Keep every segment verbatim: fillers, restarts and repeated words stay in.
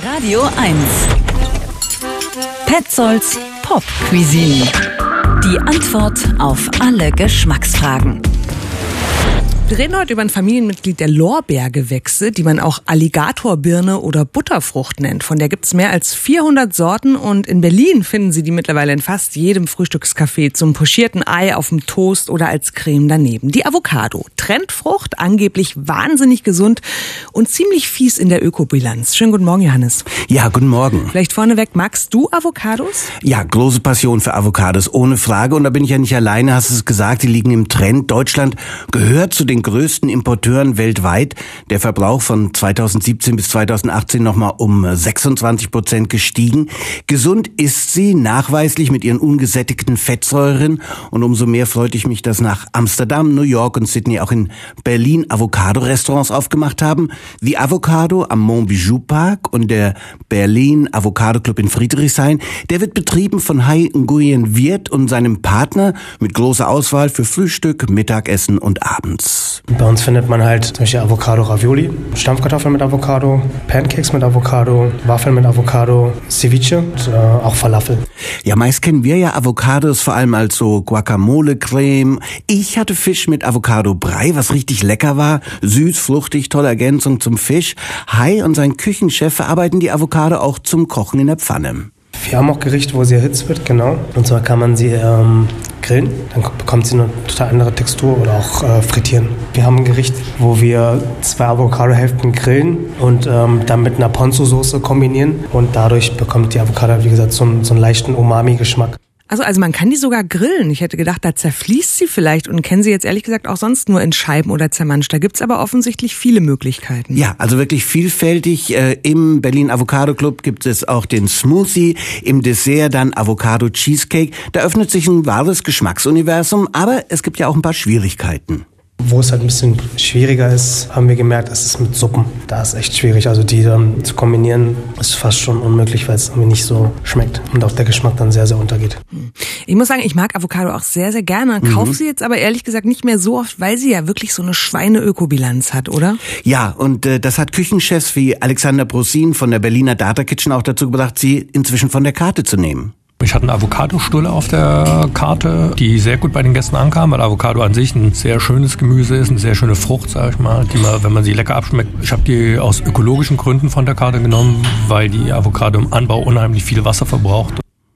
Radio eins. Petzolds Pop Cuisine. Die Antwort auf alle Geschmacksfragen. Wir reden heute über ein Familienmitglied der Lorbeergewächse, die man auch Alligatorbirne oder Butterfrucht nennt. Von der gibt's mehr als vierhundert Sorten und in Berlin finden Sie die mittlerweile in fast jedem Frühstückscafé zum pochierten Ei auf dem Toast oder als Creme daneben. Die Avocado, Trendfrucht, angeblich wahnsinnig gesund und ziemlich fies in der Ökobilanz. Schönen guten Morgen, Johannes. Ja, guten Morgen. Vielleicht vorneweg, magst du Avocados? Ja, große Passion für Avocados, ohne Frage. Und da bin ich ja nicht alleine, hast du es gesagt, die liegen im Trend. Deutschland gehört zu den größten Importeuren weltweit. Der Verbrauch von zweitausendsiebzehn bis zweitausendachtzehn nochmal um sechsundzwanzig Prozent gestiegen. Gesund ist sie nachweislich mit ihren ungesättigten Fettsäuren. Und umso mehr freute ich mich, dass nach Amsterdam, New York und Sydney auch in Berlin Avocado-Restaurants aufgemacht haben. The Avocado am Monbijou Park und der Berlin Avocado Club in Friedrichshain. Der wird betrieben von Hai Nguyen Viet und seinem Partner mit großer Auswahl für Frühstück, Mittagessen und abends. Bei uns findet man halt zum Beispiel Avocado-Ravioli, Stampfkartoffeln mit Avocado, Pancakes mit Avocado, Waffeln mit Avocado, Ceviche und äh, auch Falafel. Ja, meist kennen wir ja Avocados vor allem als so Guacamole-Creme. Ich hatte Fisch mit Avocado-Brei, was richtig lecker war. Süß, fruchtig, tolle Ergänzung zum Fisch. Hai und sein Küchenchef verarbeiten die Avocado auch zum Kochen in der Pfanne. Wir haben auch Gerichte, wo sie erhitzt wird, genau. Und zwar kann man sie ähm, grillen, dann bekommt sie eine total andere Textur oder auch äh, frittieren. Wir haben ein Gericht, wo wir zwei Avocado-Hälften grillen und ähm, dann mit einer Ponzu-Soße kombinieren. Und dadurch bekommt die Avocado, wie gesagt, so einen, so einen leichten Umami-Geschmack. Also, also man kann die sogar grillen. Ich hätte gedacht, da zerfließt sie vielleicht und kennen sie jetzt ehrlich gesagt auch sonst nur in Scheiben oder zermanscht. Da gibt's aber offensichtlich viele Möglichkeiten. Ja, also wirklich vielfältig. Äh, Im Berlin Avocado Club gibt es auch den Smoothie, im Dessert dann Avocado Cheesecake. Da öffnet sich ein wahres Geschmacksuniversum, aber es gibt ja auch ein paar Schwierigkeiten. Wo es halt ein bisschen schwieriger ist, haben wir gemerkt, ist es mit Suppen. Da ist echt schwierig. Also die dann zu kombinieren, ist fast schon unmöglich, weil es irgendwie nicht so schmeckt und auch der Geschmack dann sehr, sehr untergeht. Ich muss sagen, ich mag Avocado auch sehr, sehr gerne. Kaufe mhm. sie jetzt aber ehrlich gesagt nicht mehr so oft, weil sie ja wirklich so eine Schweine-Ökobilanz hat, oder? Ja, und äh, das hat Küchenchefs wie Alexander Brosin von der Berliner Data Kitchen auch dazu gebracht, sie inzwischen von der Karte zu nehmen. Ich hatte eine Avocadostulle auf der Karte, die sehr gut bei den Gästen ankam, weil Avocado an sich ein sehr schönes Gemüse ist, eine sehr schöne Frucht, sag ich mal, die man, wenn man sie lecker abschmeckt. Ich habe die aus ökologischen Gründen von der Karte genommen, weil die Avocado im Anbau unheimlich viel Wasser verbraucht.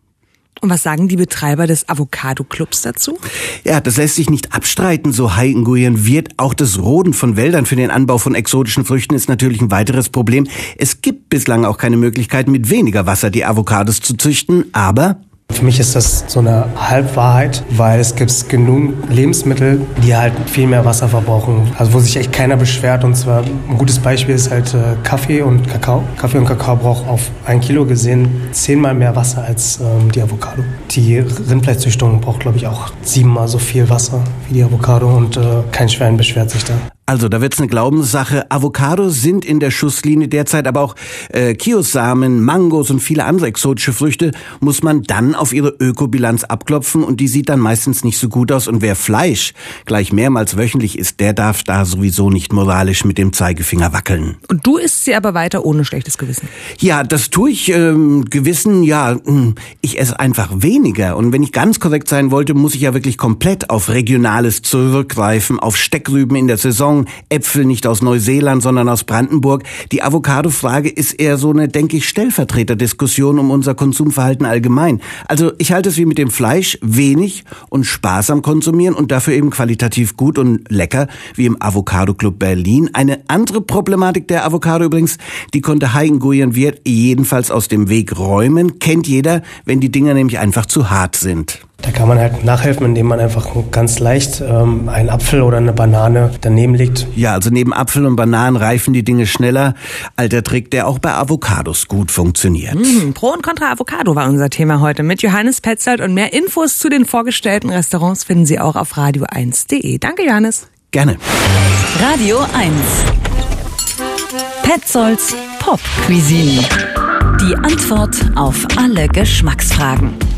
Und was sagen die Betreiber des Avocado-Clubs dazu? Ja, das lässt sich nicht abstreiten, so Hai Nguyen Viet. Auch das Roden von Wäldern für den Anbau von exotischen Früchten ist natürlich ein weiteres Problem. Es gibt bislang auch keine Möglichkeit, mit weniger Wasser die Avocados zu züchten, aber... Für mich ist das so eine Halbwahrheit, weil es gibt genug Lebensmittel, die halt viel mehr Wasser verbrauchen. Also wo sich echt keiner beschwert. Und zwar ein gutes Beispiel ist halt äh, Kaffee und Kakao. Kaffee und Kakao braucht auf ein Kilo gesehen zehnmal mehr Wasser als ähm, die Avocado. Die Rindfleischzüchtung braucht, glaube ich, auch siebenmal so viel Wasser wie die Avocado und äh, kein Schwein beschwert sich da. Also, da wird's eine Glaubenssache. Avocados sind in der Schusslinie derzeit, aber auch äh, Kiosamen, Mangos und viele andere exotische Früchte muss man dann auf ihre Ökobilanz abklopfen und die sieht dann meistens nicht so gut aus. Und wer Fleisch gleich mehrmals wöchentlich isst, der darf da sowieso nicht moralisch mit dem Zeigefinger wackeln. Und du isst sie aber weiter ohne schlechtes Gewissen? Ja, das tue ich. Ähm, Gewissen, ja, ich esse einfach weniger. Und wenn ich ganz korrekt sein wollte, muss ich ja wirklich komplett auf Regionales zurückgreifen, auf Steckrüben in der Saison, Äpfel nicht aus Neuseeland, sondern aus Brandenburg. Die Avocado-Frage ist eher so eine, denke ich, Stellvertreterdiskussion um unser Konsumverhalten allgemein. Also ich halte es wie mit dem Fleisch, wenig und sparsam konsumieren und dafür eben qualitativ gut und lecker, wie im Avocado Club Berlin. Eine andere Problematik der Avocado übrigens, die konnte Hai Nguyen Viet jedenfalls aus dem Weg räumen. Kennt jeder, wenn die Dinger nämlich einfach zu hart sind. Da kann man halt nachhelfen, indem man einfach ganz leicht ähm, einen Apfel oder eine Banane daneben legt. Ja, also neben Apfel und Bananen reifen die Dinge schneller. Alter Trick, der auch bei Avocados gut funktioniert. Mhm, Pro und Contra Avocado war unser Thema heute mit Johannes Petzold und mehr Infos zu den vorgestellten Restaurants finden Sie auch auf radio eins punkt de. Danke, Johannes. Gerne. Radio eins. Petzolds Pop Cuisine. Die Antwort auf alle Geschmacksfragen.